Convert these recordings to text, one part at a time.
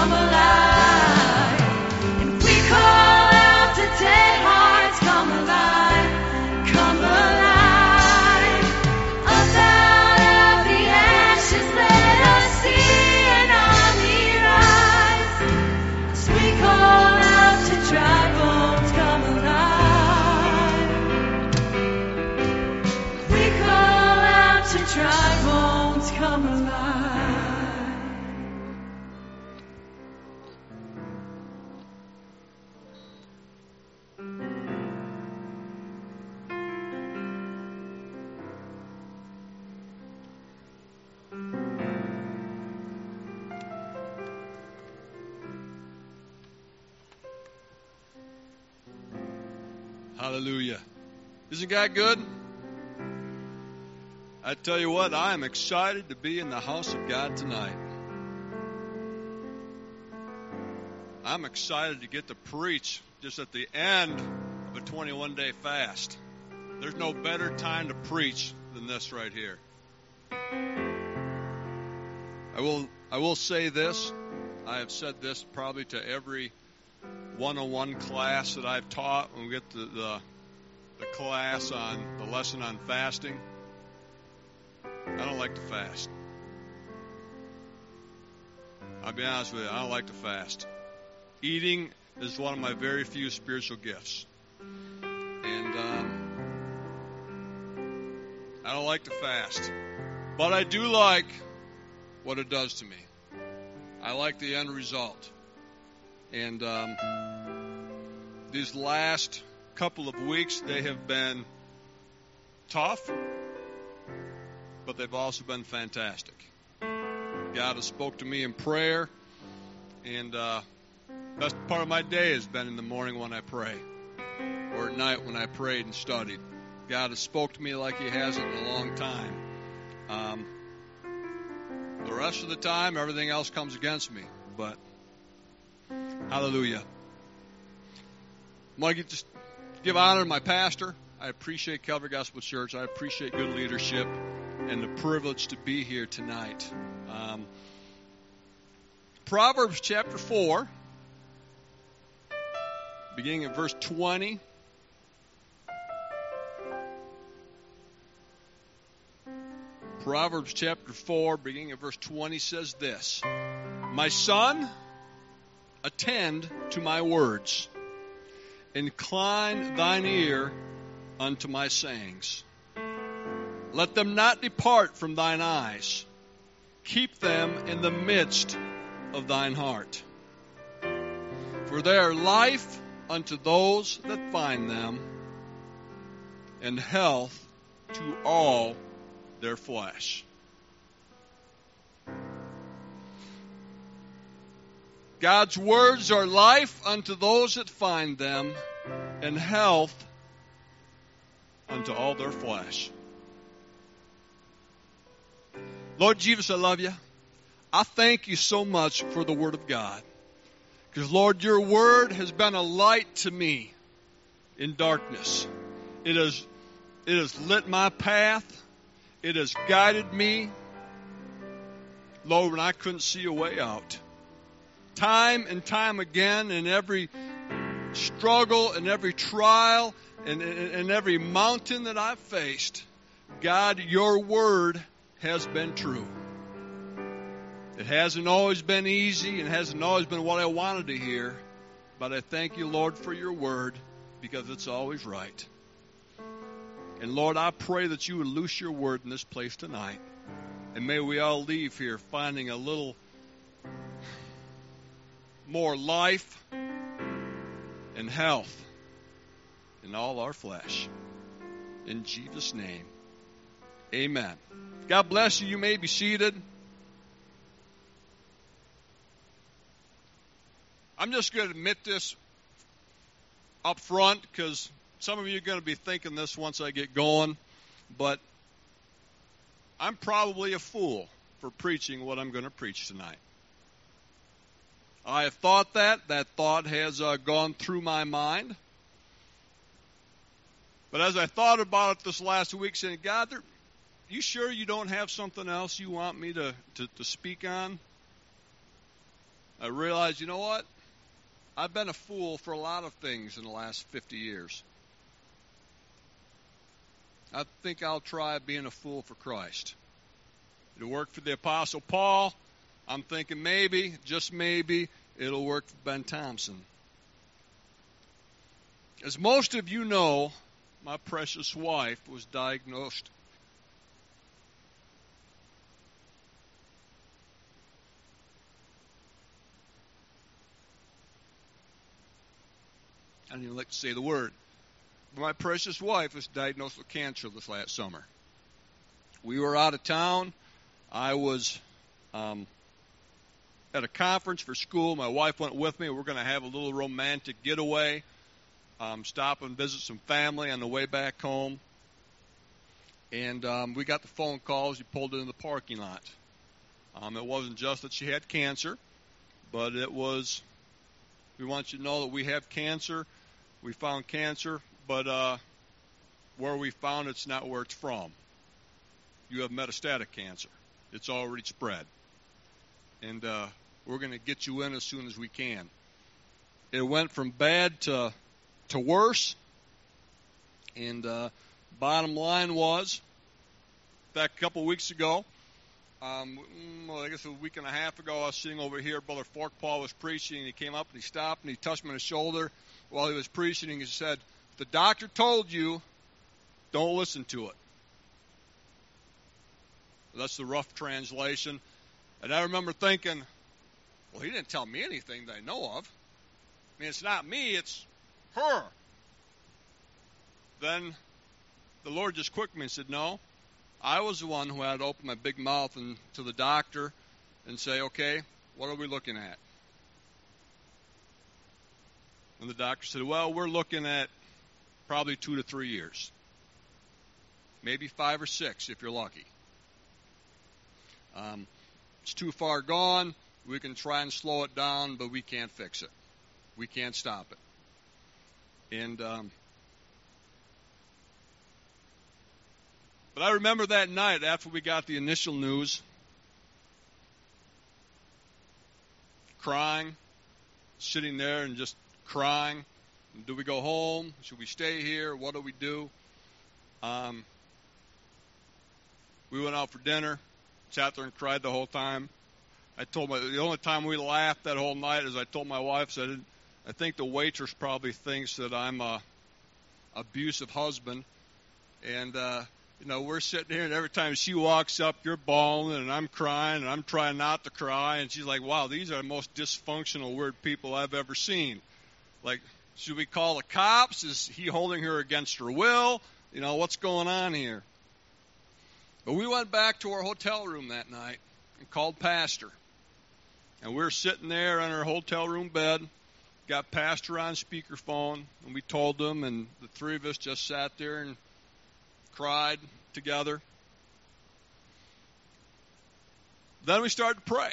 come alive. And we call out to dead hearts, come alive, come alive. Up out of the ashes, let us see an army rise. As we call out to dry bones, come alive. We call out to dry bones, come alive. Hallelujah. Isn't God good? I tell you what, I am excited to be in the house of God tonight. I'm excited to get to preach just at the end of a 21-day fast. There's no better time to preach than this right here. I will say this. I have said this probably to every one-on-one class that I've taught when we get to the class on the lesson on fasting. I don't like to fast. I'll be honest with you, I don't like to fast. Eating is one of my very few spiritual gifts. And I don't like to fast. But I do like what it does to me. I like the end result. And these last couple of weeks, they have been tough, but they've also been fantastic. God has spoke to me in prayer, and best part of my day has been in the morning when I pray, or at night when I prayed and studied. God has spoke to me like He hasn't in a long time. The rest of the time, everything else comes against me, but hallelujah. I want to just give honor to my pastor. I appreciate Calvary Gospel Church. I appreciate good leadership and the privilege to be here tonight. Proverbs chapter 4, beginning at verse 20. Proverbs chapter 4, beginning at verse 20, says this: My son, attend to my words. Incline thine ear unto my sayings. Let them not depart from thine eyes. Keep them in the midst of thine heart. For they are life unto those that find them, and health to all their flesh. God's words are life unto those that find them, and health unto all their flesh. Lord Jesus, I love you. I thank you so much for the Word of God. Because, Lord, your Word has been a light to me in darkness. It has lit my path. It has guided me, Lord, when I couldn't see a way out. Time and time again, in every struggle and every trial and every mountain that I've faced, God, your word has been true. It hasn't always been easy and hasn't always been what I wanted to hear, but I thank you, Lord, for your word, because it's always right. And Lord, I pray that you would loose your word in this place tonight. And may we all leave here finding a little more life and health in all our flesh. In Jesus' name, amen. God bless you. You may be seated. I'm just going to admit this up front because some of you are going to be thinking this once I get going, but I'm probably a fool for preaching what I'm going to preach tonight. I have thought that. That thought has gone through my mind. But as I thought about it this last week, saying, God, you sure you don't have something else you want me to speak on? I realized, you know what? I've been a fool for a lot of things in the last 50 years. I think I'll try being a fool for Christ. It worked for the Apostle Paul. I'm thinking maybe, just maybe, it'll work for Ben Thompson. As most of you know, my precious wife was diagnosed I don't even like to say the word. But my precious wife was diagnosed with cancer this last summer. We were out of town. I was at a conference for school. My wife went with me. We're going to have a little romantic getaway, stop and visit some family on the way back home. And we got the phone call as we pulled into the parking lot. It wasn't just that she had cancer, but it was, we want you to know that we have cancer. We found cancer, but where we found it's not where it's from. You have metastatic cancer. It's already spread. And we're going to get you in as soon as we can. It went from bad to worse. And bottom line was, in fact, a couple of weeks ago, I guess a week and a half ago, I was sitting over here. Brother Forkpaw was preaching, and he came up and he stopped and he touched me on the shoulder while he was preaching. And he said, "If the doctor told you, don't listen to it." That's the rough translation. And I remember thinking, well, he didn't tell me anything that I know of. I mean, it's not me, it's her. Then the Lord just quickened me and said, no, I was the one who had to open my big mouth and to the doctor and say, okay, what are we looking at? And the doctor said, well, we're looking at probably 2 to 3 years. Maybe 5 or 6 if you're lucky. It's too far gone. We can try and slow it down, but we can't fix it. We can't stop it. And but I remember that night after we got the initial news, crying, sitting there and just crying. Do we go home? Should we stay here? What do we do? We went out for dinner, sat there and cried the whole time. I told the only time we laughed that whole night is I told my wife, said, I think the waitress probably thinks that I'm a abusive husband. And, we're sitting here, and every time she walks up, you're bawling, and I'm crying, and I'm trying not to cry. And she's like, wow, these are the most dysfunctional, weird people I've ever seen. Like, should we call the cops? Is he holding her against her will? What's going on here? But we went back to our hotel room that night and called Pastor. And we were sitting there on our hotel room bed, got Pastor on speakerphone, and we told him, and the three of us just sat there and cried together. Then we started to pray.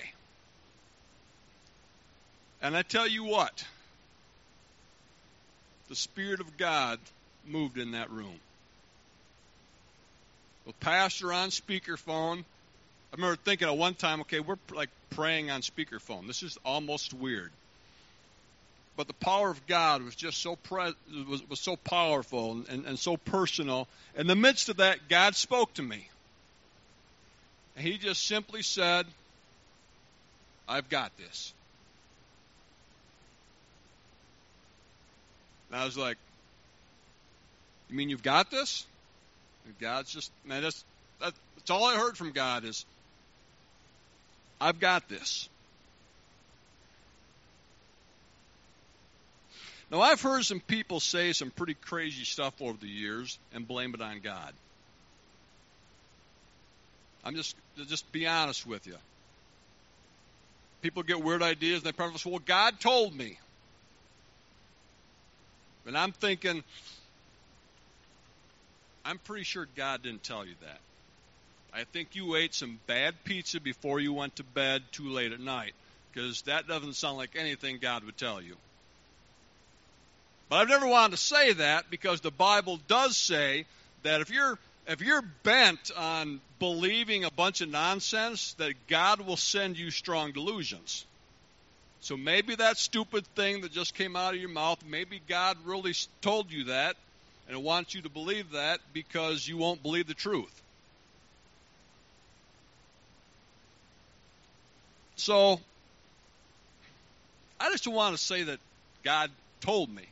And I tell you what, the Spirit of God moved in that room. With Pastor on speakerphone, I remember thinking at one time, okay, we're like praying on speakerphone. This is almost weird. But the power of God was just so was so powerful and so personal. In the midst of that, God spoke to me. And he just simply said, I've got this. And I was like, you mean you've got this? And God's just, man, that's all I heard from God is, I've got this. Now, I've heard some people say some pretty crazy stuff over the years and blame it on God. I'm just be honest with you. People get weird ideas and they probably say, well, God told me. And I'm thinking, I'm pretty sure God didn't tell you that. I think you ate some bad pizza before you went to bed too late at night, because that doesn't sound like anything God would tell you. But I've never wanted to say that, because the Bible does say that if you're bent on believing a bunch of nonsense, that God will send you strong delusions. So maybe that stupid thing that just came out of your mouth, maybe God really told you that and wants you to believe that because you won't believe the truth. So, I just want to say that God told me.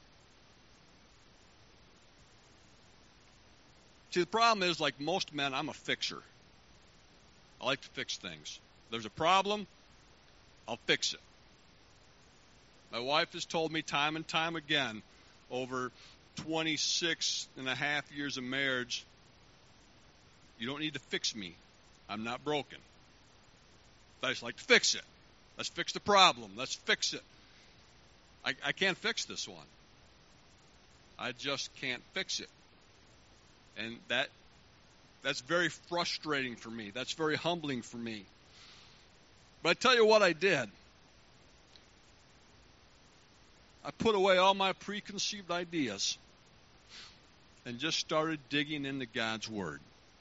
See, the problem is, like most men, I'm a fixer. I like to fix things. If there's a problem, I'll fix it. My wife has told me time and time again, over 26 and a half years of marriage, you don't need to fix me. I'm not broken. I just like to fix it. Let's fix the problem. Let's fix it. I can't fix this one. I just can't fix it. And that's very frustrating for me. That's very humbling for me. But I tell you what I did. I put away all my preconceived ideas and just started digging into God's Word.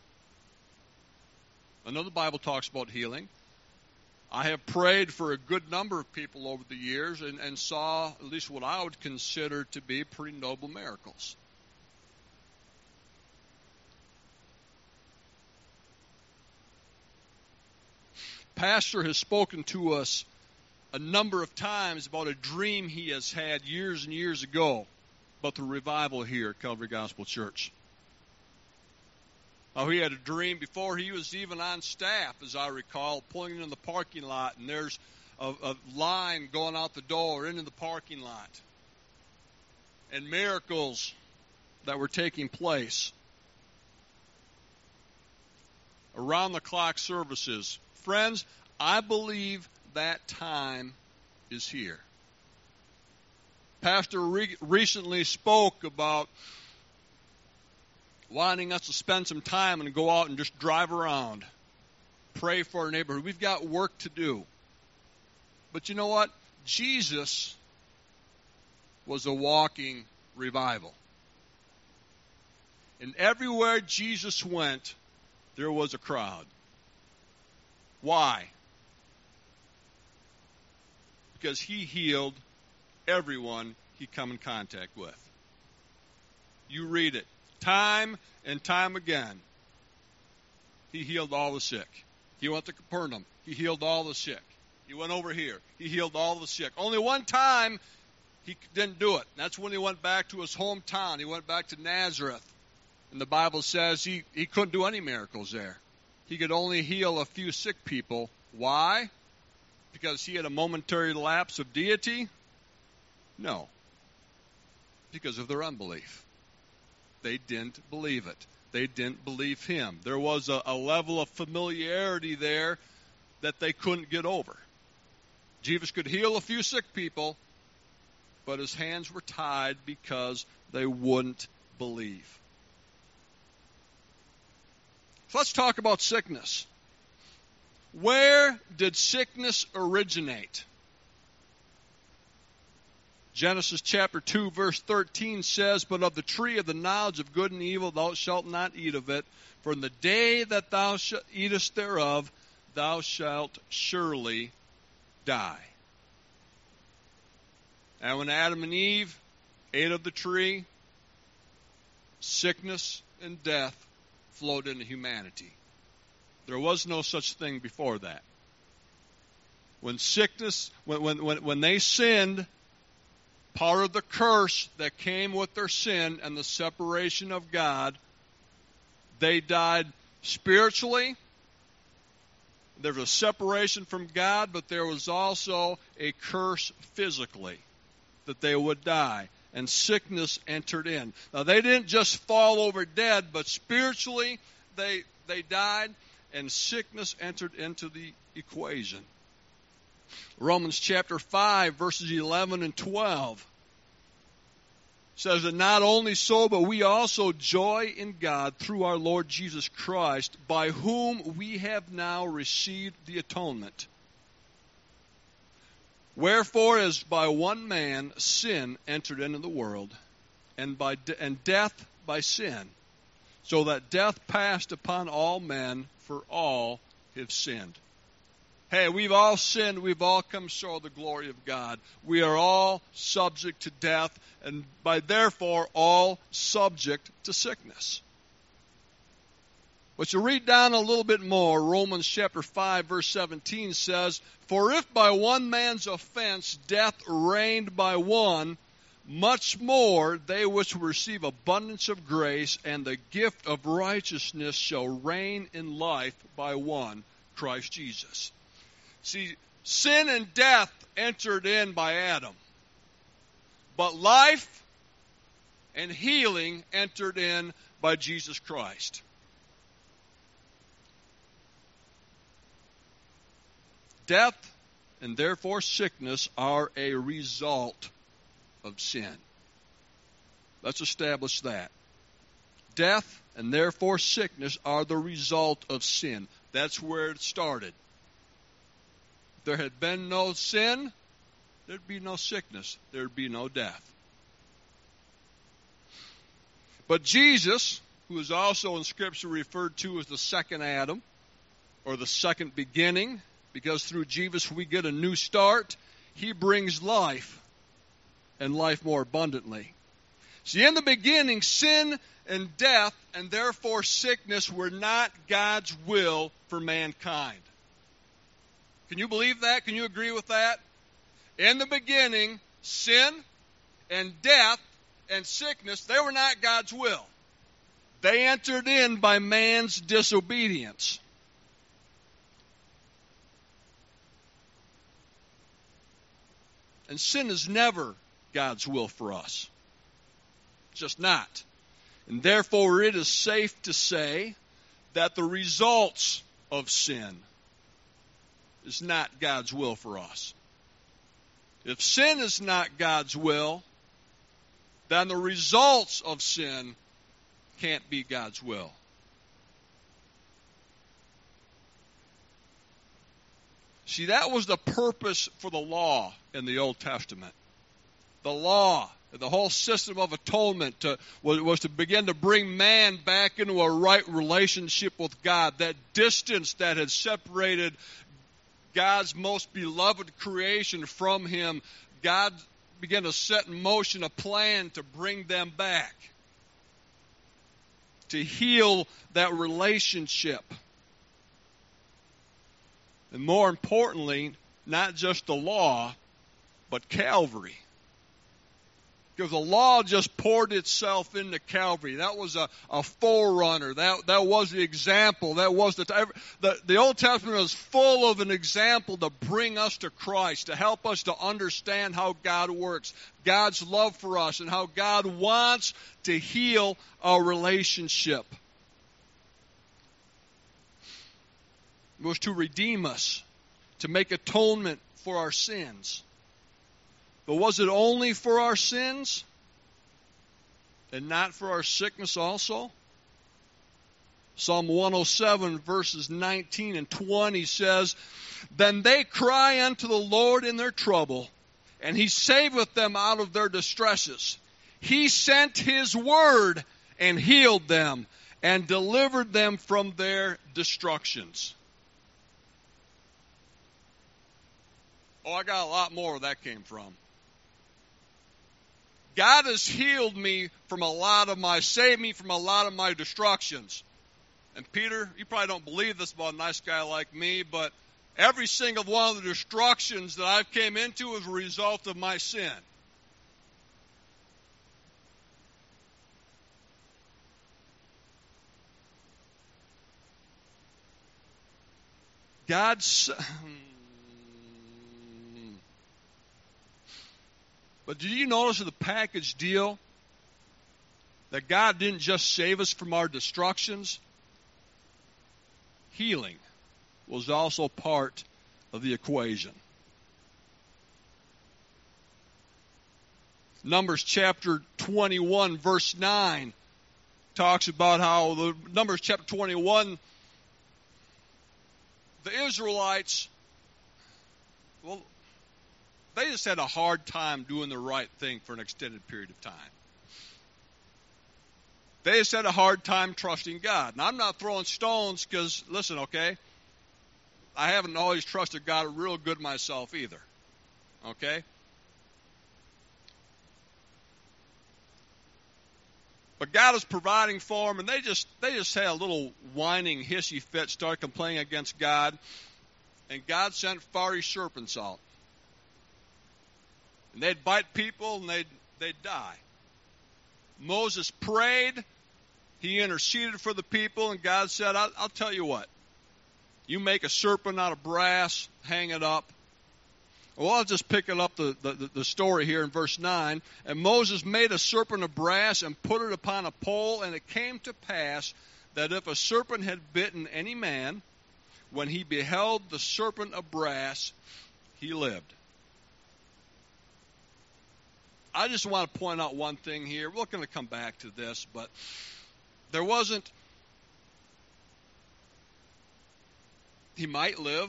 I know the Bible talks about healing. I have prayed for a good number of people over the years and saw at least what I would consider to be pretty noble miracles. Pastor has spoken to us a number of times about a dream he has had years and years ago about the revival here at Calvary Gospel Church. Oh, he had a dream before he was even on staff, as I recall, pulling in the parking lot, and there's a line going out the door into the parking lot, and miracles that were taking place. Around-the-clock services. Friends, I believe that time is here. Pastor recently spoke about wanting us to spend some time and go out and just drive around, pray for our neighborhood. We've got work to do. But you know what? Jesus was a walking revival. And everywhere Jesus went, there was a crowd. Why? Because he healed everyone he come in contact with. You read it. Time and time again, he healed all the sick. He went to Capernaum. He healed all the sick. He went over here. He healed all the sick. Only one time he didn't do it. That's when he went back to his hometown. He went back to Nazareth. And the Bible says he couldn't do any miracles there. He could only heal a few sick people. Why? Because he had a momentary lapse of deity? No. Because of their unbelief. They didn't believe it. They didn't believe him. There was a level of familiarity there that they couldn't get over. Jesus could heal a few sick people, but his hands were tied because they wouldn't believe. So let's talk about sickness. Where did sickness originate? Genesis chapter 2 verse 13 says, "But of the tree of the knowledge of good and evil thou shalt not eat of it, for in the day that thou eatest thereof, thou shalt surely die." And when Adam and Eve ate of the tree, sickness and death flowed into humanity. There was no such thing before that. When they sinned, part of the curse that came with their sin and the separation of God, they died spiritually. There was a separation from God, but there was also a curse physically that they would die. And sickness entered in. Now, they didn't just fall over dead, but spiritually they died, and sickness entered into the equation. Romans chapter 5, verses 11 and 12 says that not only so, but we also joy in God through our Lord Jesus Christ, by whom we have now received the atonement. Wherefore, as by one man sin entered into the world, and death by sin, so that death passed upon all men, for all have sinned. Hey, we've all sinned. We've all come short of the glory of God. We are all subject to death, and by therefore all subject to sickness. But you read down a little bit more, Romans chapter 5, verse 17 says, "For if by one man's offense death reigned by one, much more they which receive abundance of grace and the gift of righteousness shall reign in life by one, Christ Jesus." See, sin and death entered in by Adam, but life and healing entered in by Jesus Christ. Death and therefore sickness are a result of sin. Let's establish that. Death and therefore sickness are the result of sin. That's where it started. If there had been no sin, there'd be no sickness. There'd be no death. But Jesus, who is also in Scripture referred to as the second Adam, or the second beginning, because through Jesus we get a new start, he brings life, and life more abundantly. See, in the beginning, sin and death, and therefore sickness, were not God's will for mankind. Can you believe that? Can you agree with that? In the beginning, sin and death and sickness, they were not God's will. They entered in by man's disobedience. And sin is never God's will for us. Just not. And therefore it is safe to say that the results of sin is not God's will for us. If sin is not God's will, then the results of sin can't be God's will. See, that was the purpose for the law in the Old Testament. The law, the whole system of atonement was to begin to bring man back into a right relationship with God. That distance that had separated God's most beloved creation from him, God began to set in motion a plan to bring them back, to heal that relationship. And more importantly, not just the law, but Calvary. Because the law just poured itself into Calvary. That was a forerunner. That was the example. That was the Old Testament was full of an example to bring us to Christ, to help us to understand how God works, God's love for us, and how God wants to heal our relationship. It was to redeem us, to make atonement for our sins. But was it only for our sins and not for our sickness also? Psalm 107 verses 19 and 20 says, "Then they cry unto the Lord in their trouble, and he saveth them out of their distresses. He sent his word and healed them and delivered them from their destructions." Oh, I got a lot more where that came from. God has healed me from saved me from a lot of my destructions. And Peter, you probably don't believe this about a nice guy like me, but every single one of the destructions that I've came into was a result of my sin. But did you notice in the package deal that God didn't just save us from our destructions? Healing was also part of the equation. Numbers chapter 21, verse 9 talks about how Numbers chapter 21, the Israelites, they just had a hard time doing the right thing for an extended period of time. They just had a hard time trusting God. Now, I'm not throwing stones because, listen, okay, I haven't always trusted God real good myself either. Okay? But God is providing for them, and they just had a little whining, hissy fit, started complaining against God, and God sent fiery serpents out. And they'd bite people, and they'd die. Moses prayed. He interceded for the people, and God said, I'll tell you what. You make a serpent out of brass, hang it up. Well, I'll just pick it up the story here in verse 9. And Moses made a serpent of brass and put it upon a pole, and it came to pass that if a serpent had bitten any man, when he beheld the serpent of brass, he lived. I just want to point out one thing here. We're going to come back to this, but there wasn't, he might live.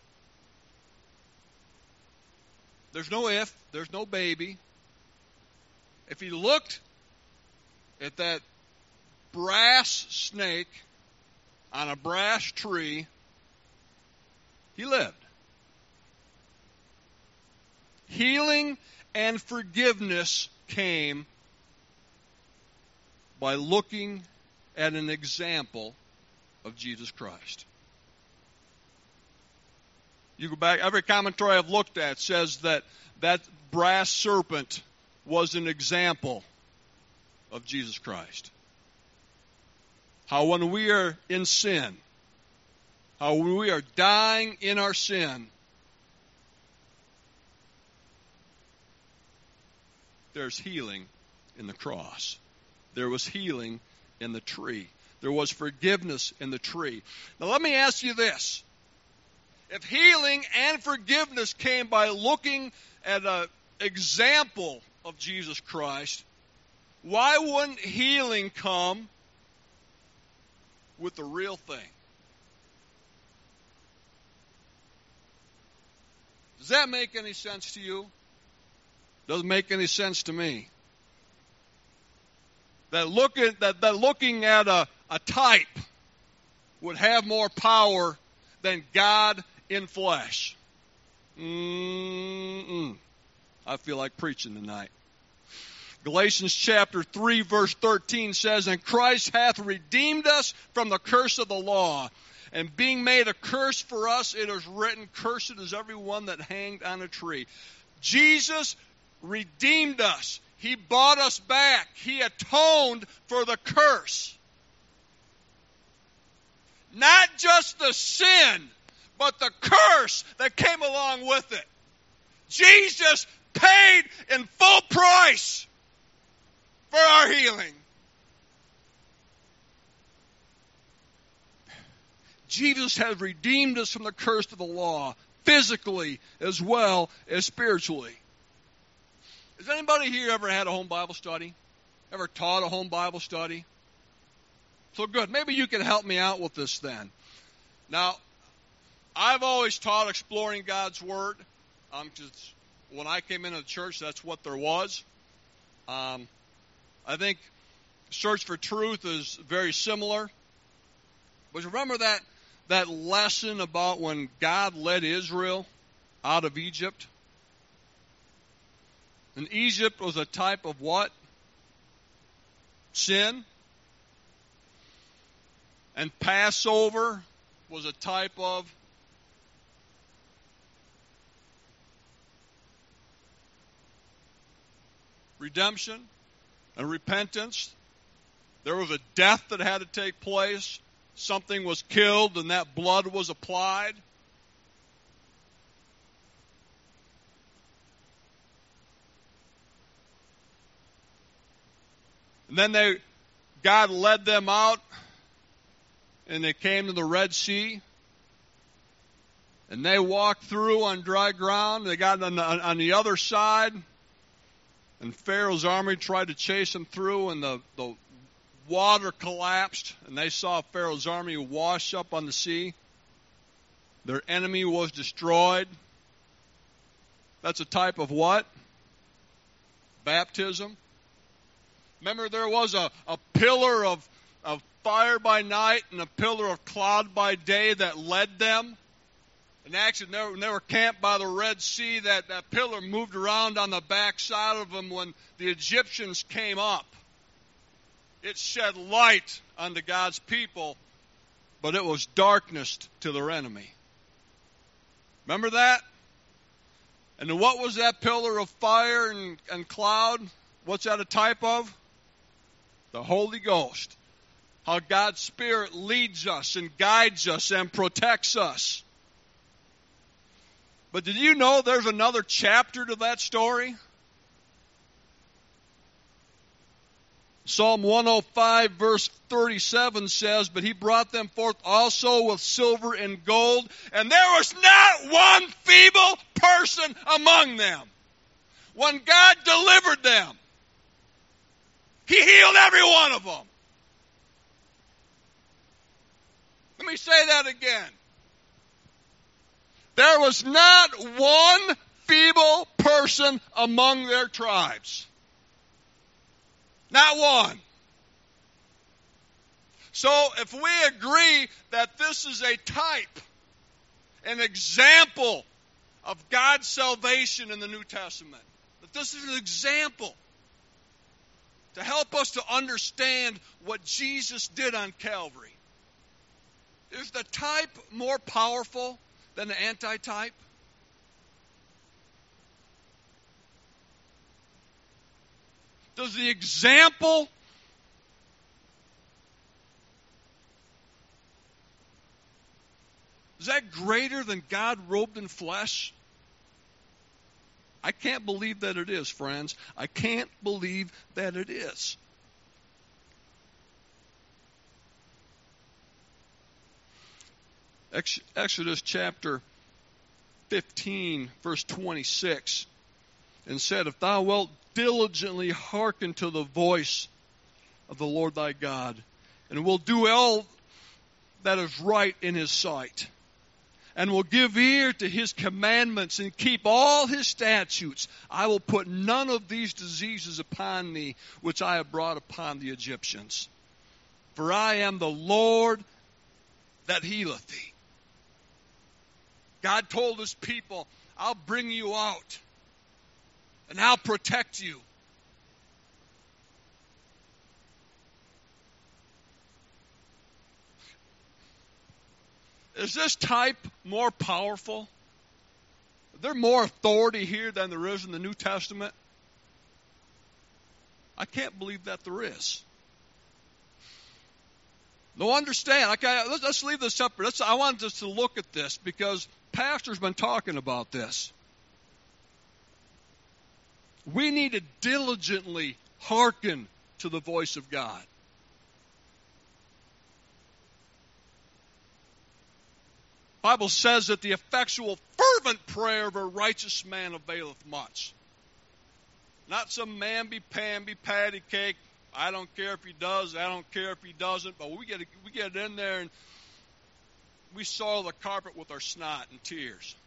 There's no if, there's no baby. If he looked at that brass snake on a brass tree, he lived. Healing and forgiveness came by looking at an example of Jesus Christ. You go back, every commentary I've looked at says that brass serpent was an example of Jesus Christ. How when we are in sin, how when we are dying in our sin, there's healing in the cross. There was healing in the tree. There was forgiveness in the tree. Now let me ask you this. If healing and forgiveness came by looking at an example of Jesus Christ, why wouldn't healing come with the real thing? Does that make any sense to you? Doesn't make any sense to me. That looking at a type would have more power than God in flesh. I feel like preaching tonight. Galatians chapter 3 verse 13 says, And Christ hath redeemed us from the curse of the law. And being made a curse for us, it is written, Cursed is every one that hanged on a tree. Jesus redeemed us. He bought us back. He atoned for the curse. Not just the sin, but the curse that came along with it. Jesus paid in full price for our healing. Jesus has redeemed us from the curse of the law, physically as well as spiritually. Has anybody here ever had a home Bible study? Ever taught a home Bible study? So good. Maybe you can help me out with this then. Now, I've always taught exploring God's Word. Just when I came into the church, that's what there was. I think Search for Truth is very similar. But remember that lesson about when God led Israel out of Egypt? And Egypt was a type of what? Sin. And Passover was a type of redemption and repentance. There was a death that had to take place. Something was killed and that blood was applied. And then God led them out, and they came to the Red Sea, and they walked through on dry ground. They got on the other side, and Pharaoh's army tried to chase them through, and the water collapsed, and they saw Pharaoh's army wash up on the sea. Their enemy was destroyed. That's a type of what? Baptism. Remember, there was a pillar of fire by night and a pillar of cloud by day that led them And actually, when they were camped by the Red Sea, that pillar moved around on the back side of them when the Egyptians came up. It shed light unto God's people, but it was darkness to their enemy. Remember that? And then what was that pillar of fire and cloud? What's that a type of? The Holy Ghost. How God's Spirit leads us and guides us and protects us. But did you know there's another chapter to that story? Psalm 105 verse 37 says, "But he brought them forth also with silver and gold, and there was not one feeble person among them." When God delivered them, He healed every one of them. Let me say that again. There was not one feeble person among their tribes. Not one. So if we agree that this is a type, an example of God's salvation in the New Testament, that this is an example to help us to understand what Jesus did on Calvary, is the type more powerful than the antitype? Does the example is that greater than God robed in flesh? I can't believe that it is, friends. I can't believe that it is. Exodus chapter 15, verse 26, and said, "If thou wilt diligently hearken to the voice of the Lord thy God, and will do all that is right in his sight, and will give ear to his commandments, and keep all his statutes, I will put none of these diseases upon thee, which I have brought upon the Egyptians. For I am the Lord that healeth thee." God told his people, I'll bring you out, and I'll protect you. Is this type more powerful? Is there more authority here than there is in the New Testament? I can't believe that there is. No, understand. Okay, let's leave this separate. I wanted us to look at this because Pastor's been talking about this. We need to diligently hearken to the voice of God. The Bible says that the effectual, fervent prayer of a righteous man availeth much. Not some mamby-pamby patty cake. I don't care if he does, I don't care if he doesn't, but we get in there and we soil the carpet with our snot and tears.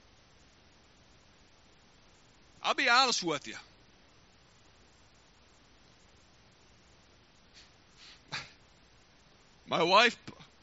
I'll be honest with you. My wife,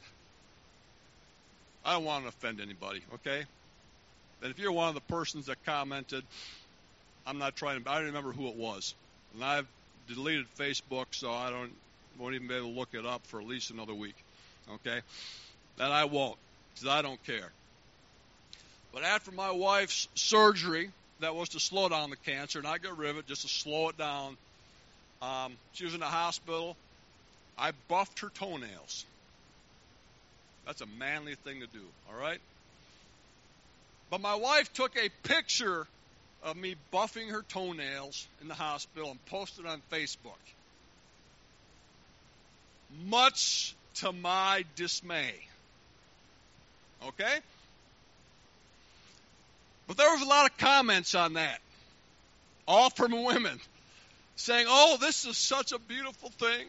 I don't want to offend anybody, okay? And if you're one of the persons that commented, I don't remember who it was. And I've deleted Facebook, so won't even be able to look it up for at least another week, okay? That I won't, because I don't care. But after my wife's surgery, that was to slow down the cancer, and I got rid of it just to slow it down. She was in the hospital. I buffed her toenails. That's a manly thing to do, all right? But my wife took a picture of me buffing her toenails in the hospital and posted it on Facebook. Much to my dismay. Okay? But there was a lot of comments on that. All from women. Saying, oh, this is such a beautiful thing.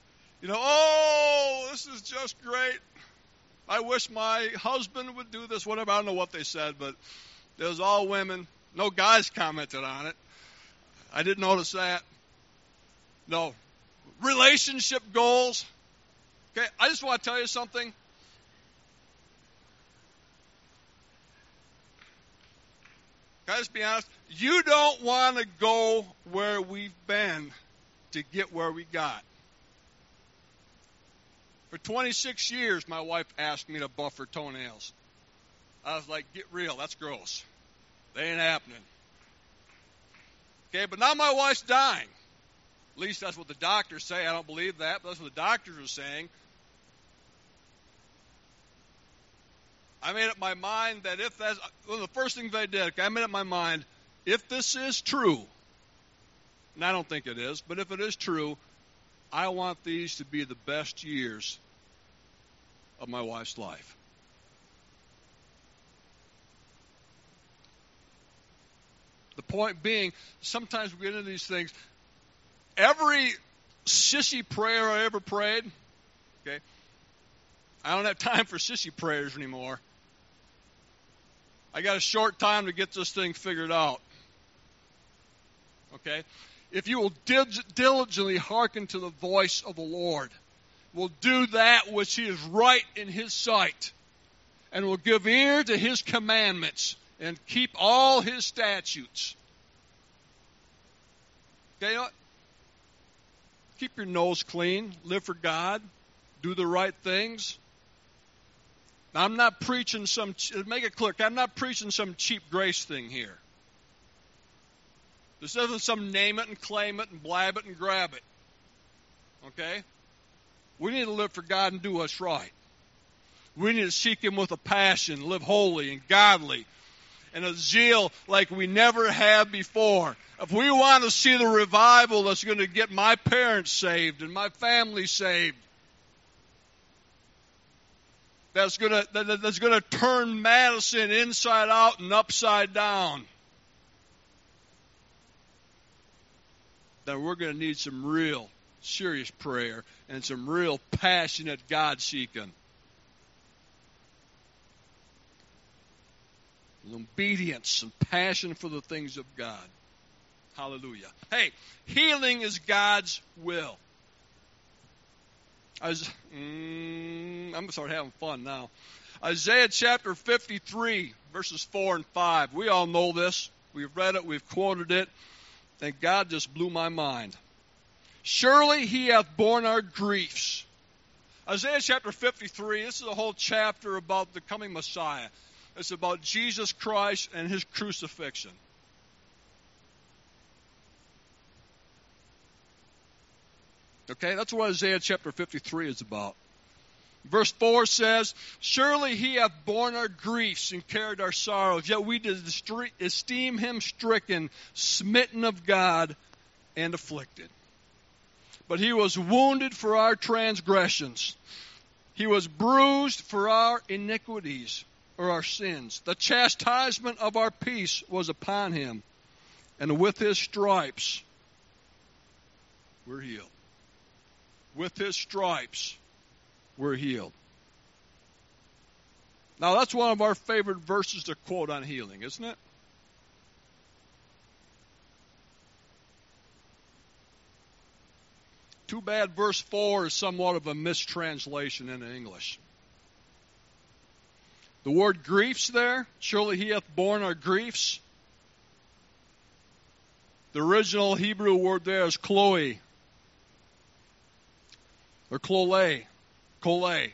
Oh, this is just great. I wish my husband would do this, whatever. I don't know what they said, but it was all women. No guys commented on it. I didn't notice that. No. Relationship goals. Okay, I just want to tell you something. Can I just be honest? You don't want to go where we've been to get where we got. For 26 years, my wife asked me to buff her toenails. I was like, get real, that's gross. They ain't happening. Okay, but now my wife's dying. At least that's what the doctors say. I don't believe that, but that's what the doctors are saying. I made up my mind that if that's one of the first things I did, I made up my mind, if this is true, and I don't think it is, but if it is true, I want these to be the best years of my wife's life. The point being, sometimes we get into these things. Every sissy prayer I ever prayed, okay, I don't have time for sissy prayers anymore. I got a short time to get this thing figured out. Okay? If you will diligently hearken to the voice of the Lord, will do that which He is right in His sight, and will give ear to His commandments, and keep all His statutes. Okay, you know what? Keep your nose clean, live for God, do the right things. Now, I'm not preaching make it clear, I'm not preaching some cheap grace thing here. This isn't some name it and claim it and blab it and grab it. Okay? We need to live for God and do what's right. We need to seek Him with a passion, live holy and godly, and a zeal like we never have before. If we want to see the revival that's going to get my parents saved and my family saved, that's going to turn Madison inside out and upside down, then we're going to need some real serious prayer and some real passionate God-seeking. Obedience and passion for the things of God. Hallelujah. Hey, healing is God's will. I'm going to start having fun now. Isaiah chapter 53, verses 4 and 5. We all know this. We've read it. We've quoted it. And God just blew my mind. Surely He hath borne our griefs. Isaiah chapter 53, this is a whole chapter about the coming Messiah. It's about Jesus Christ and His crucifixion. Okay, that's what Isaiah chapter 53 is about. Verse 4 says, surely He hath borne our griefs and carried our sorrows, yet we did esteem Him stricken, smitten of God, and afflicted. But He was wounded for our transgressions. He was bruised for our iniquities, or our sins. The chastisement of our peace was upon Him, and with His stripes we're healed. With His stripes we're healed. Now that's one of our favorite verses to quote on healing, isn't it? Too bad verse 4 is somewhat of a mistranslation into English. The word griefs there, surely He hath borne our griefs. The original Hebrew word there is chloe. Or chole. Chole. Is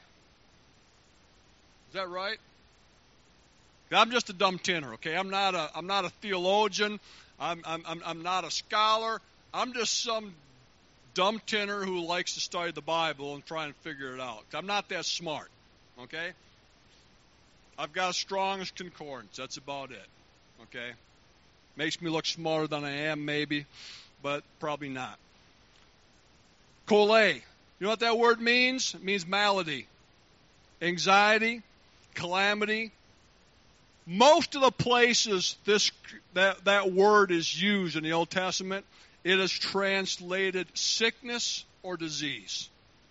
that right? I'm just a dumb tinner, okay? I'm not a theologian. I'm not a scholar. I'm just some dumb tinner who likes to study the Bible and try and figure it out. I'm not that smart, okay? I've got a Strong's Concordance. That's about it, okay? Makes me look smarter than I am, maybe, but probably not. Chole. You know what that word means? It means malady, anxiety, calamity. Most of the places that word is used in the Old Testament, it is translated sickness or disease.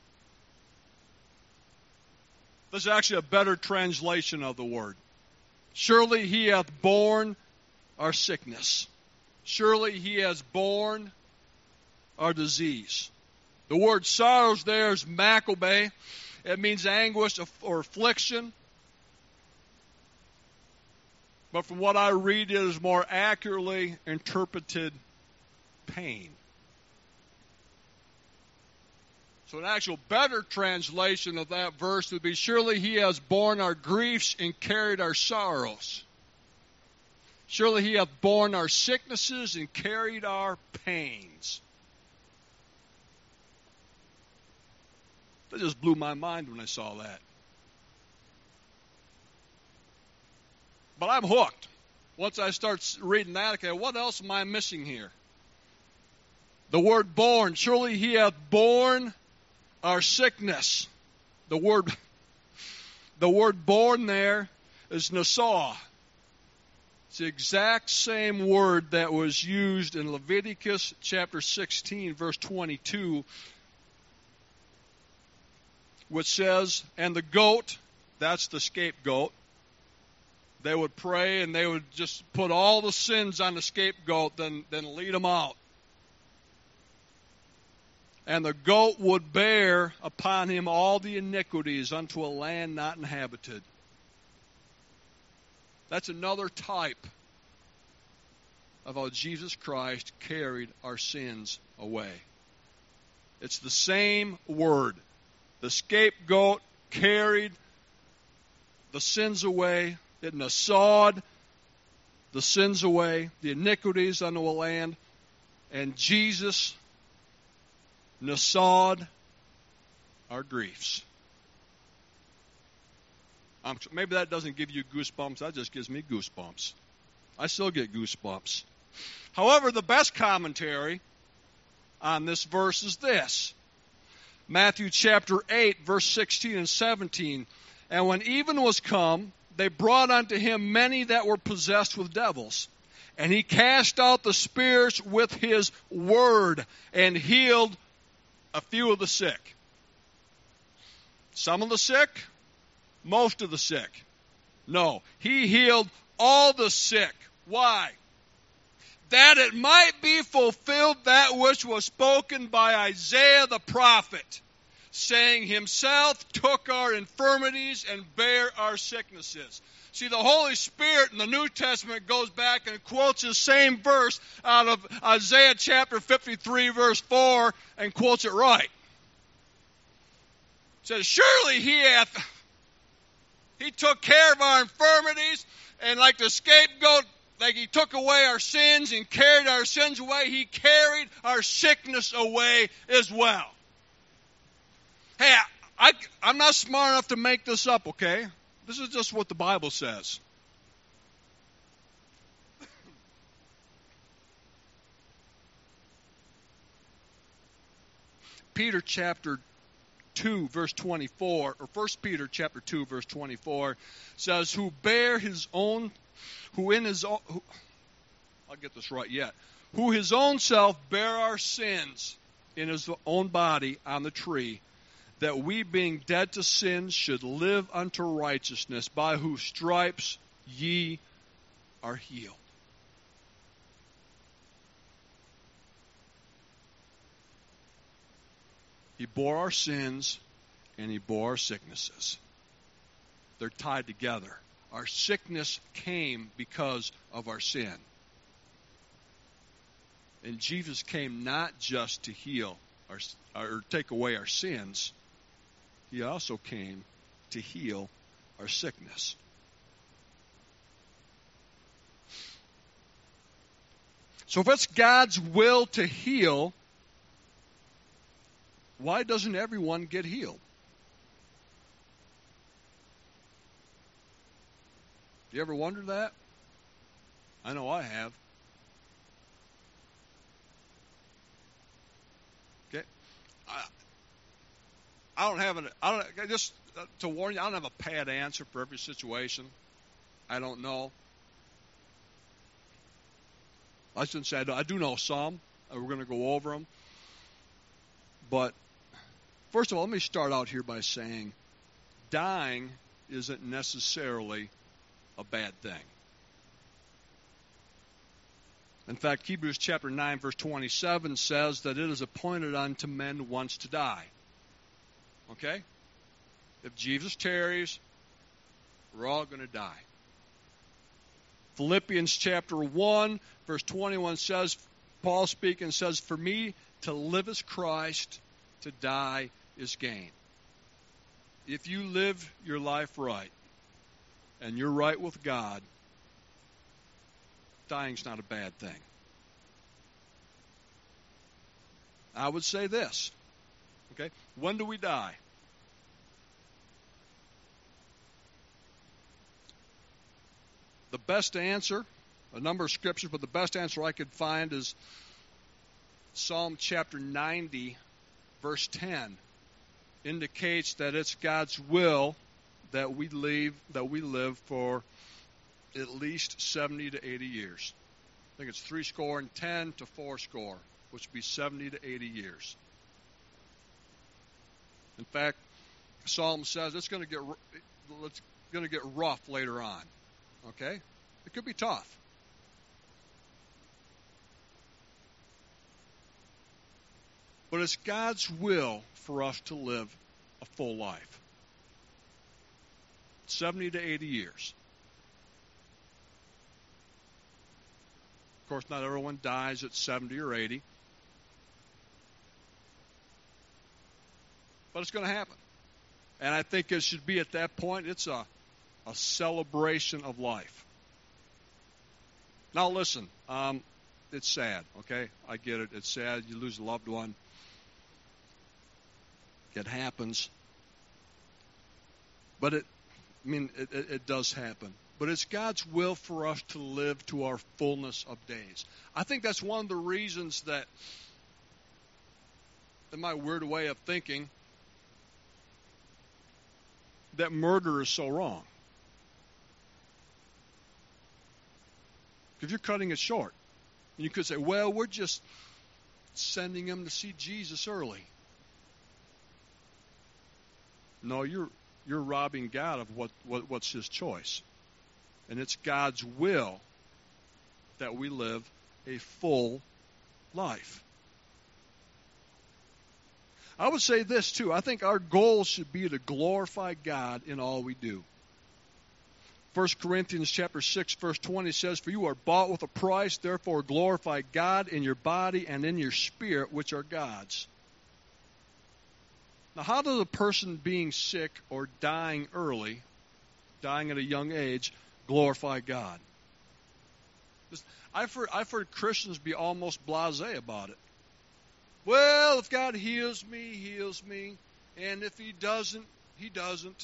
This is actually a better translation of the word. Surely He hath borne our sickness. Surely He has borne our disease. The word sorrows there is makobe. It means anguish or affliction. But from what I read, it is more accurately interpreted pain. So an actual better translation of that verse would be, surely he has borne our griefs and carried our sorrows. Surely he hath borne our sicknesses and carried our pains. That just blew my mind when I saw that. But I'm hooked. Once I start reading that, okay, what else am I missing here? The word born. Surely he hath borne our sickness. The word born there is nasah. It's the exact same word that was used in Leviticus chapter 16, verse 22, which says, and the goat, that's the scapegoat, they would pray and they would just put all the sins on the scapegoat, then lead them out. And the goat would bear upon him all the iniquities unto a land not inhabited. That's another type of how Jesus Christ carried our sins away. It's the same word. The scapegoat carried the sins away. It nasawed the sins away, the iniquities unto a land. And Jesus nasawed our griefs. Maybe that doesn't give you goosebumps. That just gives me goosebumps. I still get goosebumps. However, the best commentary on this verse is this. Matthew chapter 8, verse 16 and 17. And when even was come, they brought unto him many that were possessed with devils. And he cast out the spirits with his word and healed a few of the sick. Some of the sick, most of the sick. No, he healed all the sick. Why? That it might be fulfilled that which was spoken by Isaiah the prophet, saying, himself took our infirmities and bare our sicknesses. See, the Holy Spirit in the New Testament goes back and quotes the same verse out of Isaiah chapter 53, verse 4, and quotes it right. It says, surely he took care of our infirmities, and like the scapegoat, like he took away our sins and carried our sins away, he carried our sickness away as well. Hey, I'm not smart enough to make this up, okay? This is just what the Bible says. Peter chapter 2, verse 24, or 1 Peter chapter 2, verse 24, says, who his own self bare our sins in his own body on the tree, that we being dead to sins should live unto righteousness, by whose stripes ye are healed. He bore our sins and he bore our sicknesses. They're tied together. Our sickness came because of our sin. And Jesus came not just to heal or take away our sins. He also came to heal our sickness. So if it's God's will to heal, why doesn't everyone get healed? Do you ever wonder that? I know I have. Okay. Just to warn you, I don't have a pat answer for every situation. I don't know. I shouldn't say I do know some. We're going to go over them. But first of all, let me start out here by saying dying isn't necessarily a bad thing. In fact, Hebrews chapter 9, verse 27 says that it is appointed unto men once to die. Okay? If Jesus tarries, we're all going to die. Philippians chapter 1, verse 21 says, Paul speaking says, "For me to live is Christ, to die is gain." If you live your life right, and you're right with God, dying's not a bad thing. I would say this, okay? When do we die? The best answer, a number of scriptures, but the best answer I could find is Psalm chapter 90, verse 10. Indicates that it's God's will that we live for at least 70 to 80 years. I think it's 70 to 80, which would be 70 to 80 years. In fact, Psalm says it's going to get rough later on. Okay? It could be tough. But it's God's will for us to live a full life. 70 to 80 years. Of course, not everyone dies at 70 or 80. But it's going to happen. And I think it should be at that point, it's a celebration of life. Now listen, it's sad, okay? I get it. It's sad. You lose a loved one. It happens. But it does happen. But it's God's will for us to live to our fullness of days. I think that's one of the reasons that, in my weird way of thinking, that murder is so wrong. Because you're cutting it short. And you could say, well, we're just sending him to see Jesus early. No, you're robbing God of what's his choice. And it's God's will that we live a full life. I would say this too. I think our goal should be to glorify God in all we do. 1 Corinthians chapter 6, verse 20 says, "For you are bought with a price, therefore glorify God in your body and in your spirit, which are God's." Now, how does a person being sick or dying early, dying at a young age, glorify God? I've heard Christians be almost blasé about it. Well, if God heals me, he heals me. And if he doesn't, he doesn't.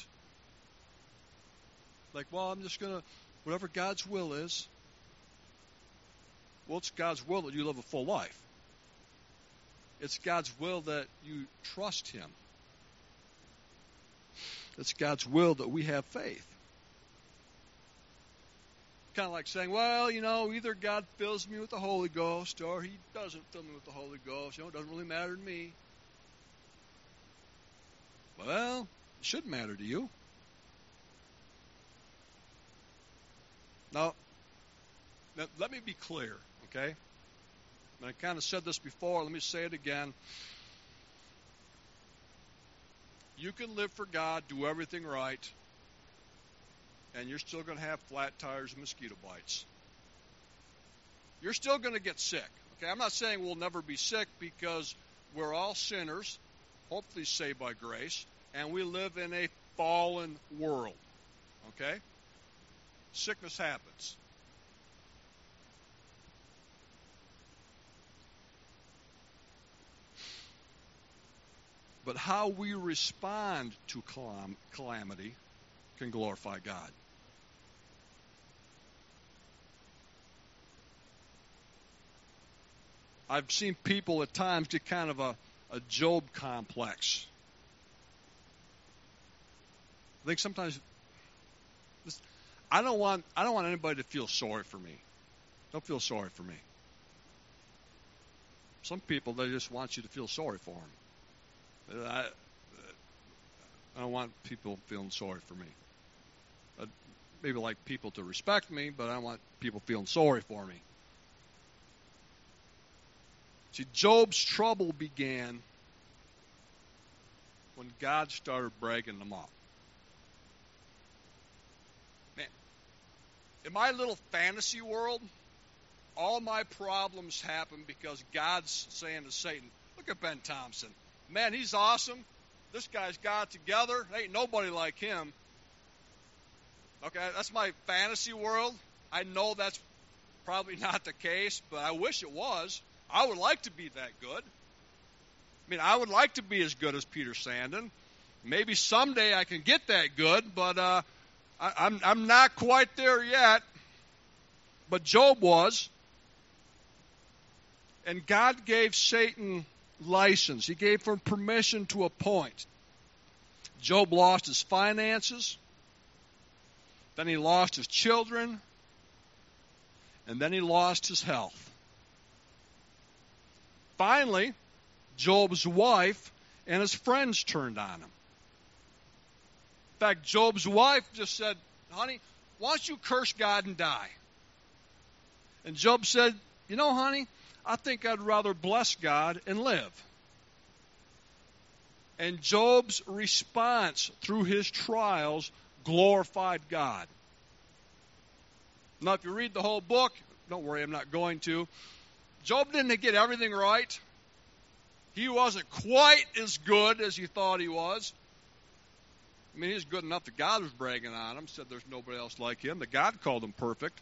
Like, well, I'm just going to, whatever God's will is. Well, it's God's will that you live a full life. It's God's will that you trust him. It's God's will that we have faith. Kind of like saying, well, either God fills me with the Holy Ghost or he doesn't fill me with the Holy Ghost. It doesn't really matter to me. Well, it should matter to you. Now, let me be clear, okay? I kind of said this before. Let me say it again. You can live for God, do everything right, and you're still going to have flat tires and mosquito bites. You're still going to get sick. Okay, I'm not saying we'll never be sick because we're all sinners, hopefully saved by grace, and we live in a fallen world. Okay? Sickness happens. But how we respond to calamity can glorify God. I've seen people at times get kind of a Job complex. I think sometimes I don't want anybody to feel sorry for me. Don't feel sorry for me. Some people, they just want you to feel sorry for them. I don't want people feeling sorry for me. I'd maybe like people to respect me, but I don't want people feeling sorry for me. See, Job's trouble began when God started bragging them up. Man, In my little fantasy world, all my problems happen because God's saying to Satan, look at Ben Thompson. Man, he's awesome. This guy's got it together. Ain't nobody like him. Okay, that's my fantasy world. I know that's probably not the case, but I wish it was. I would like to be that good. I mean, I would like to be as good as Peter Sandin. Maybe someday I can get that good, but I'm not quite there yet. But Job was. And God gave Satan license. He gave him permission to a point. Job lost his finances. Then he lost his children. And then he lost his health. Finally, Job's wife and his friends turned on him. In fact, Job's wife just said, honey, why don't you curse God and die? And Job said, you know, honey, I think I'd rather bless God and live. And Job's response through his trials glorified God. Now, if you read the whole book, don't worry, I'm not going to. Job didn't get everything right. He wasn't quite as good as he thought he was. I mean, he was good enough that God was bragging on him, said there's nobody else like him, that God called him perfect.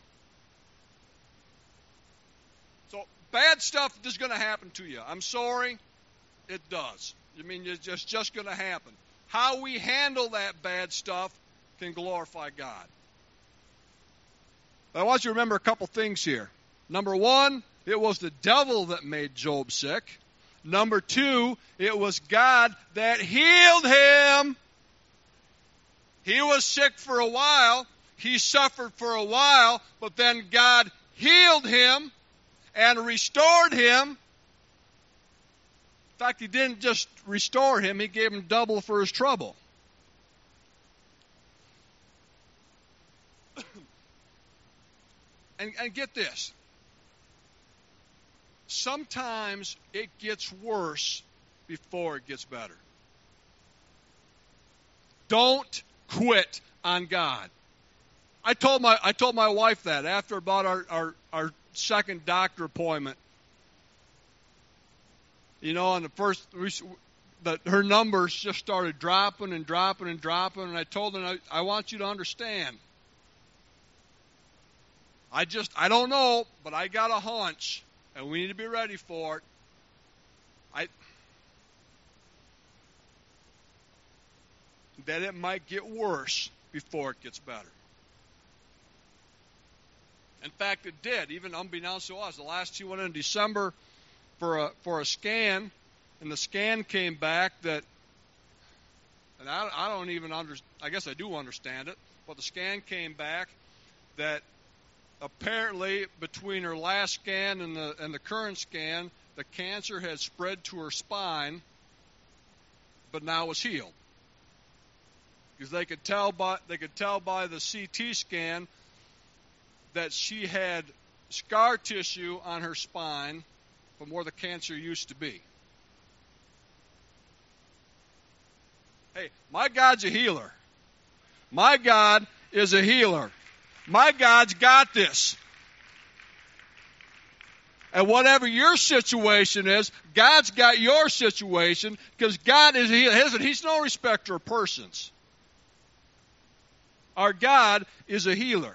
So, bad stuff is going to happen to you. I'm sorry, it does. I mean, it's just going to happen. How we handle that bad stuff can glorify God. I want you to remember a couple things here. Number one, it was the devil that made Job sick. Number two, it was God that healed him. He was sick for a while. He suffered for a while, but then God healed him and restored him. In fact, he didn't just restore him, he gave him double for his trouble. And get this. Sometimes it gets worse before it gets better. Don't quit on God. I told my wife that after about our second doctor appointment. You know, on the first, her numbers just started dropping and dropping and dropping, and I told her, I want you to understand. I don't know, but I got a hunch, and we need to be ready for it. That it might get worse before it gets better. In fact, it did, even unbeknownst to us. The last she went in December for a scan, and the scan came back that, and I don't even understand, I guess I do understand it, but the scan came back that apparently between her last scan and the current scan, the cancer had spread to her spine, but now was healed. Because they could tell by the CT scan that she had scar tissue on her spine from where the cancer used to be. Hey, my God's a healer. My God is a healer. My God's got this. And whatever your situation is, God's got your situation because God is a healer. He's no respecter of persons. Our God is a healer.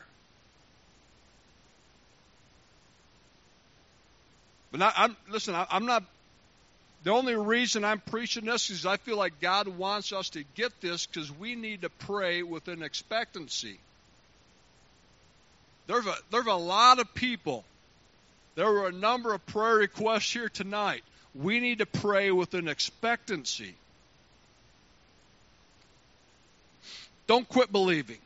But I'm not. The only reason I'm preaching this is I feel like God wants us to get this because we need to pray with an expectancy. There's a lot of people. There were a number of prayer requests here tonight. We need to pray with an expectancy. Don't quit believing.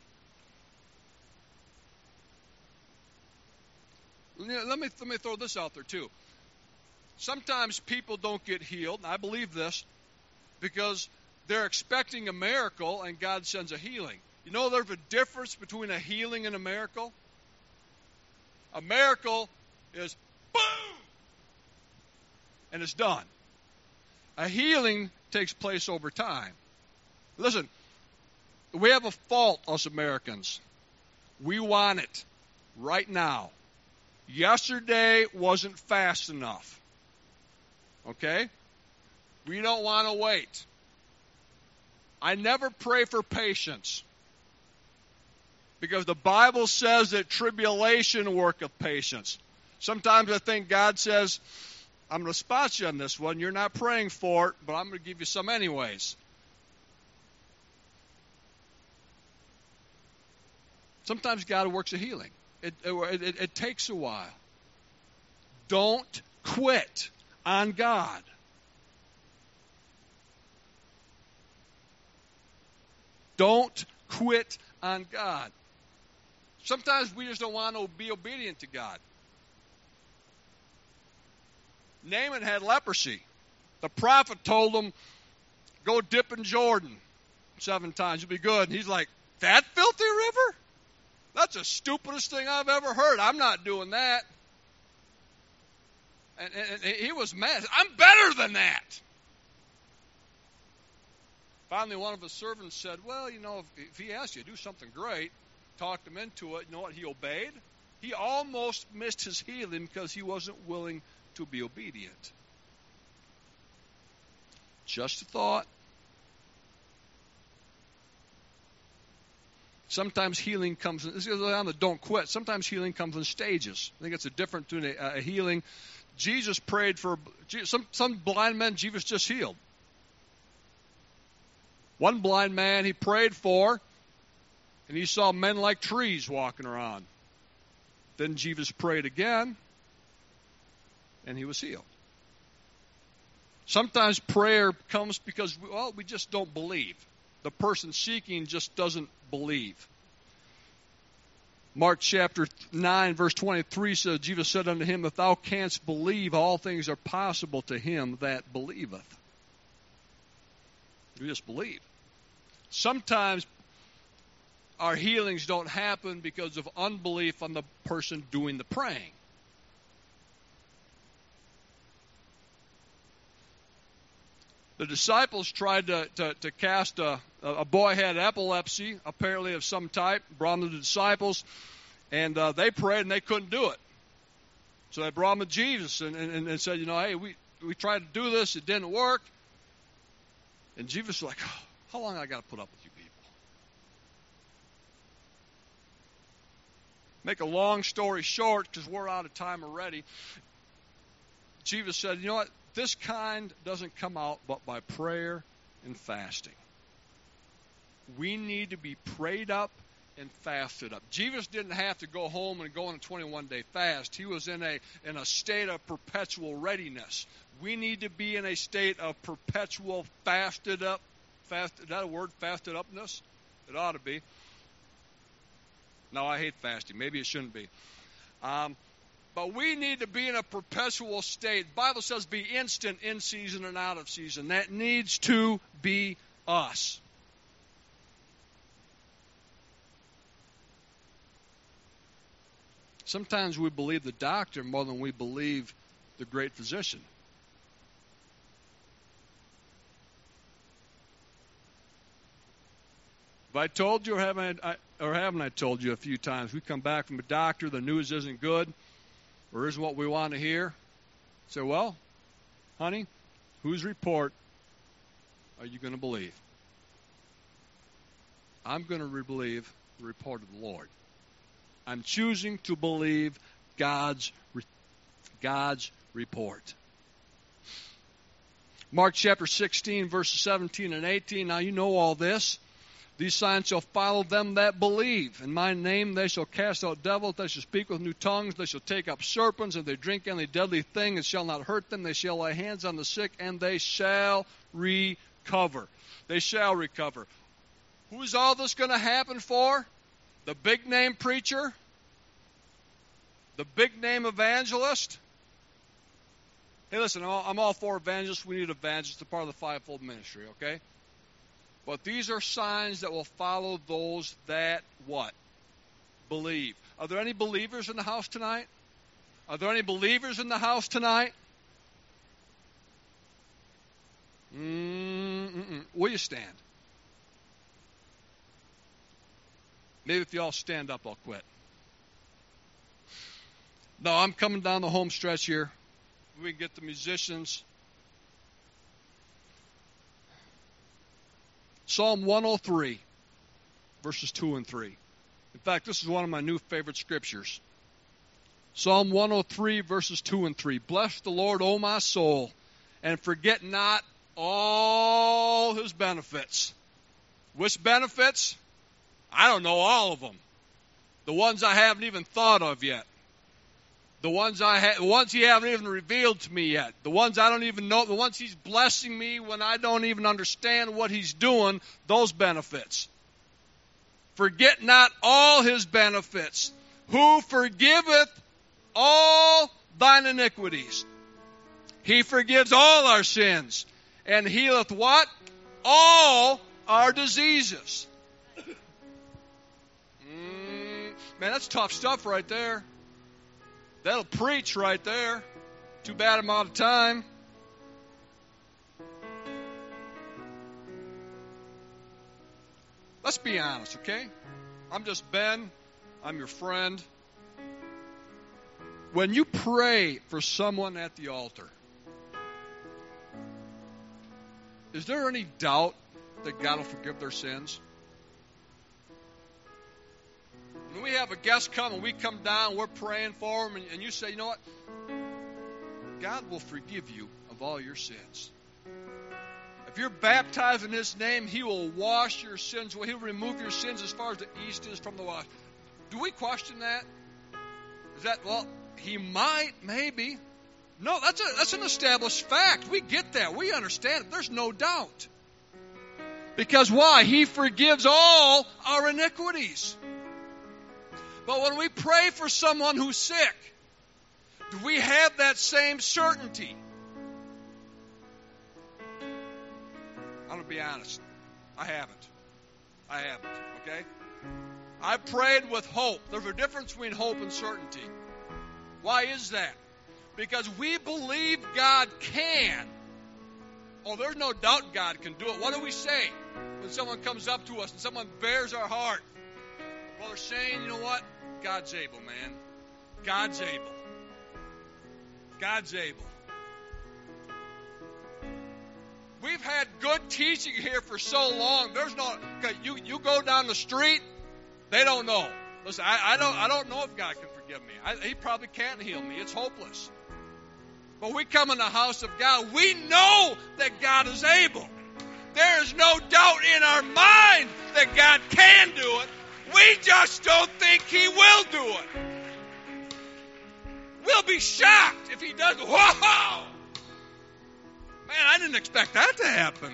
Let me throw this out there too. Sometimes people don't get healed, and I believe this, because they're expecting a miracle and God sends a healing. You know there's a difference between a healing and a miracle? A miracle is boom! And it's done. A healing takes place over time. Listen, we have a fault, us Americans. We want it right now. Yesterday wasn't fast enough. Okay? We don't want to wait. I never pray for patience, because the Bible says that tribulation worketh patience. Sometimes I think God says, I'm going to spot you on this one. You're not praying for it, but I'm going to give you some anyways. Sometimes God works a healing. It takes a while. Don't quit on God. Don't quit on God. Sometimes we just don't want to be obedient to God. Naaman had leprosy. The prophet told him, go dip in Jordan 7 times. You'll be good. And he's like, that filthy river? That's the stupidest thing I've ever heard. I'm not doing that. And he was mad. I'm better than that. Finally, one of his servants said, well, if he asked you to do something great, talked him into it. You know what? He obeyed. He almost missed his healing because he wasn't willing to be obedient. Just a thought. Sometimes healing comes in, this is on the don't quit. Sometimes healing comes in stages. I think it's a difference between a healing. Jesus prayed for some blind men. Jesus just healed. One blind man he prayed for, and he saw men like trees walking around. Then Jesus prayed again, and he was healed. Sometimes prayer comes because, we just don't believe. The person seeking just doesn't believe. Mark chapter 9, verse 23 says, Jesus said unto him, if thou canst believe, all things are possible to him that believeth. You just believe. Sometimes our healings don't happen because of unbelief on the person doing the praying. The disciples tried to cast a boy had epilepsy, apparently of some type, brought him to the disciples, and they prayed and they couldn't do it. So they brought him to Jesus and said, hey, we tried to do this, it didn't work. And Jesus was like, how long I got to put up with you people? Make a long story short, because we're out of time already. Jesus said, you know what? This kind doesn't come out but by prayer and fasting. We need to be prayed up and fasted up. Jesus didn't have to go home and go on a 21-day fast. He was in a state of perpetual readiness. We need to be in a state of perpetual fasted up. Is that a word, fasted upness? It ought to be. No, I hate fasting. Maybe it shouldn't be. But we need to be in a perpetual state. The Bible says be instant, in season and out of season. That needs to be us. Sometimes we believe the doctor more than we believe the great physician. Have I told you or haven't I told you a few times? We come back from a doctor, the news isn't good, or isn't what we want to hear. Say, well, honey, whose report are you going to believe? I'm going to believe the report of the Lord. I'm choosing to believe God's report. Mark chapter 16, verses 17 and 18. Now you know all this. These signs shall follow them that believe. In my name they shall cast out devils, they shall speak with new tongues, they shall take up serpents, and they drink any deadly thing, it shall not hurt them. They shall lay hands on the sick, and they shall recover. They shall recover. Who's all this going to happen for? The big name preacher? The big name evangelist? Hey, listen, I'm all for evangelists. We need evangelists. They're part of the fivefold ministry, okay? But these are signs that will follow those that what? Believe. Are there any believers in the house tonight? Are there any believers in the house tonight? Will you stand? Maybe if you all stand up, I'll quit. No, I'm coming down the home stretch here. We can get the musicians. Psalm 103, verses 2 and 3. In fact, this is one of my new favorite scriptures. Psalm 103, verses 2 and 3. Bless the Lord, O my soul, and forget not all his benefits. Which benefits? I don't know all of them. The ones I haven't even thought of yet. The ones he haven't even revealed to me yet. The ones I don't even know. The ones he's blessing me when I don't even understand what he's doing. Those benefits. Forget not all his benefits. Who forgiveth all thine iniquities. He forgives all our sins. And healeth what? All our diseases. Man, that's tough stuff right there. That'll preach right there. Too bad I'm out of time. Let's be honest, okay? I'm just Ben. I'm your friend. When you pray for someone at the altar, is there any doubt that God will forgive their sins? When we have a guest come and we come down, we're praying for them, and you say, you know what? God will forgive you of all your sins. If you're baptized in his name, he will wash your sins away. He'll remove your sins as far as the east is from the west. Do we question that? Is that, well, he might, maybe. No, that's an established fact. We get that. We understand it. There's no doubt. Because why? He forgives all our iniquities. But when we pray for someone who's sick, do we have that same certainty? I'm going to be honest. I haven't. Okay? I prayed with hope. There's a difference between hope and certainty. Why is that? Because we believe God can. Oh, there's no doubt God can do it. What do we say when someone comes up to us and someone bears our heart? Well, they're saying, you know what? God's able, man. God's able. God's able. We've had good teaching here for so long. There's no. You go down the street, they don't know. Listen, I don't know if God can forgive me. He probably can't heal me. It's hopeless. But we come in the house of God. We know that God is able. There is no doubt in our mind that God can do it. We just don't think he will do it. We'll be shocked if he does. Whoa! Man, I didn't expect that to happen.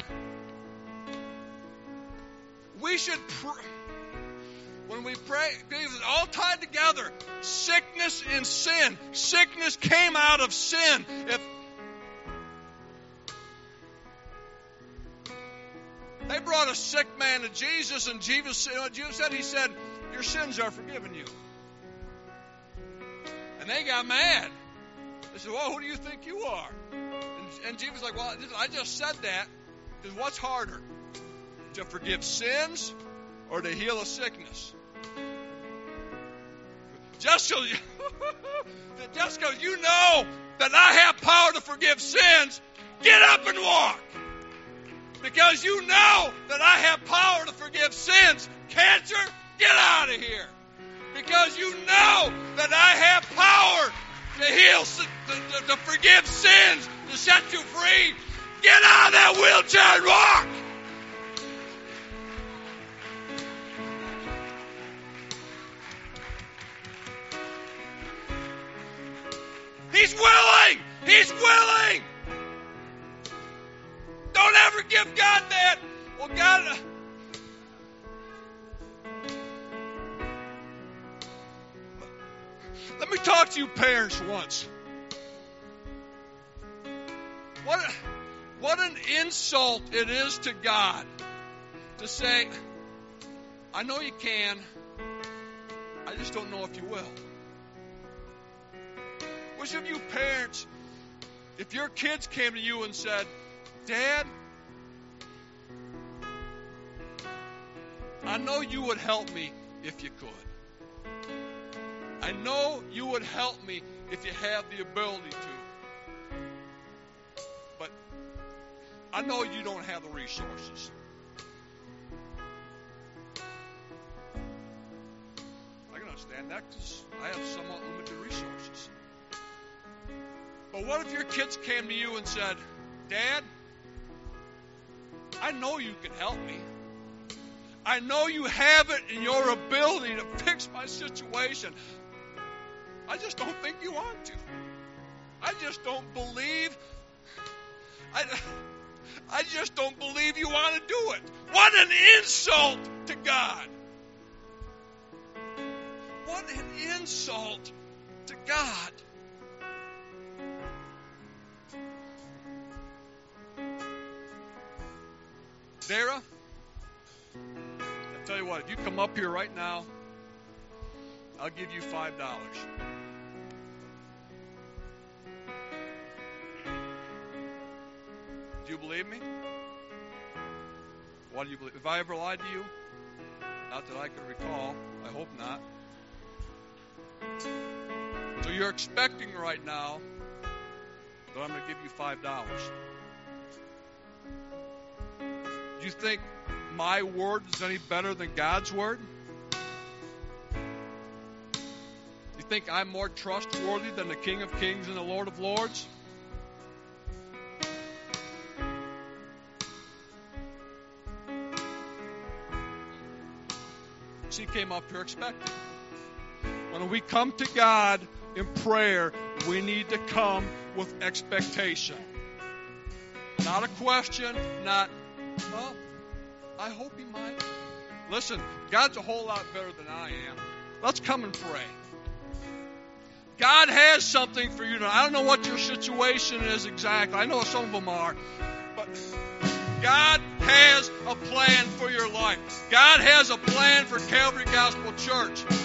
We should, when we pray, it's all tied together. Sickness and sin. Sickness came out of sin. If they brought a sick man to Jesus, and Jesus said, he said, your sins are forgiven you. And they got mad. They said, well, who do you think you are? And Jesus was like, well, I just said that because what's harder? To forgive sins or to heal a sickness? Just because you know that I have power to forgive sins, get up and walk. Because you know that I have power to forgive sins. Cancer, get out of here. Because you know that I have power to heal, to forgive sins, to set you free. Get out of that wheelchair and walk. He's willing. He's willing. Don't ever give God that. Well, God. Let me talk to you parents once. What an insult it is to God to say, I know you can, I just don't know if you will. Which of you parents, if your kids came to you and said, Dad, I know you would help me if you could. I know you would help me if you have the ability to. But I know you don't have the resources. I can understand that because I have somewhat limited resources. But what if your kids came to you and said, Dad, I know you can help me. I know you have it in your ability to fix my situation. I just don't think you want to. I just don't believe. I just don't believe you want to do it. What an insult to God. What an insult to God. Dara, I tell you what, if you come up here right now, I'll give you $5. Do you believe me? What do you believe? Have I ever lied to you? Not that I can recall. I hope not. So you're expecting right now that I'm going to give you $5. Do you think my word is any better than God's word? You think I'm more trustworthy than the King of Kings and the Lord of Lords? She came up here expecting. When we come to God in prayer, we need to come with expectation. Not a question, not, well, I hope He might. Listen, God's a whole lot better than I am. Let's come and pray. God has something for you. I don't know what your situation is exactly. I know some of them are. But God has a plan for your life. God has a plan for Calvary Gospel Church.